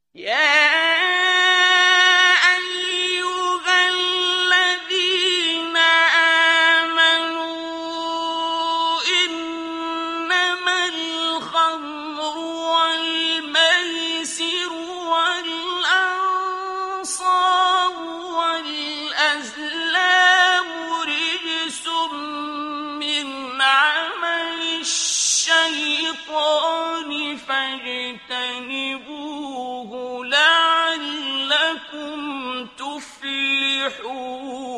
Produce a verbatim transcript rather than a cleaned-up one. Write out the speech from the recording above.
يا أيها الذين آمنوا إنما الخمر والميسر والأنصاب والأزلام رجس من عمل الشيطان فاجتنبوه لعلكم تفلحون.